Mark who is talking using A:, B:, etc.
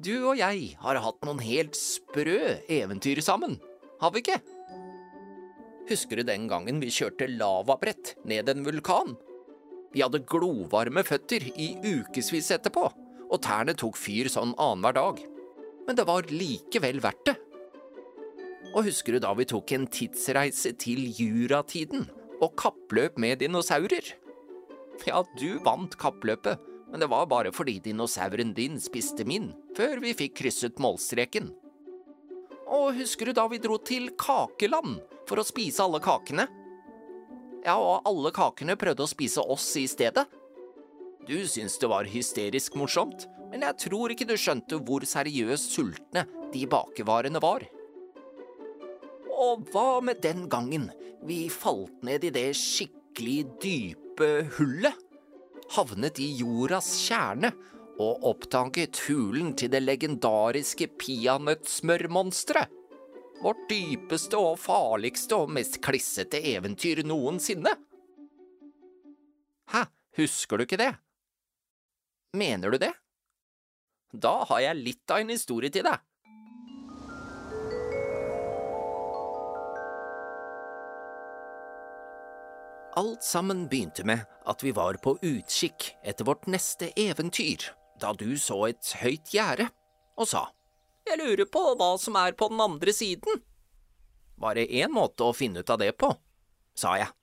A: Du og jeg har hatt noen helt sprø eventyr sammen, har vi ikke? Husker du den gangen vi kjørte lavabrett ned en vulkan? Vi hadde glovarme føtter i ukesvis etterpå, og tærne tok fyr sånn annenhver dag. Men det var likevel verdt det. Og husker du da vi tok en tidsreise til juratiden og kappløp med dinosaurer? Ja, du vant kappløpet, men det var bare fordi dinosauren din spiste min, før vi fikk krysset målstreken. Og husker du da vi dro til Kakeland for å spise alle kakene? Ja, og alle kakene prøvde å spise oss i stedet. Du syntes det var hysterisk morsomt, men jeg tror ikke du skjønte hvor seriøst sultne de bakevarene var. Og hva med den gangen vi falt ned i det skikkelig dype hullet, havnet i jordas kjerne og oppdaget hulen til det legendariske peanøttsmørmonsteret? Vårt dypeste og farligste og mest klissete eventyr noensinne. Hæ, husker du ikke det? Mener du det? Da har jeg litt av en historie til deg. Alt sammen begynte med at vi var på utkikk etter vårt neste eventyr, da du så et høyt gjerde og sa: «Jeg lurer på hva som er på den andre siden.» «Bare en måte å finne ut av det på», sa jeg.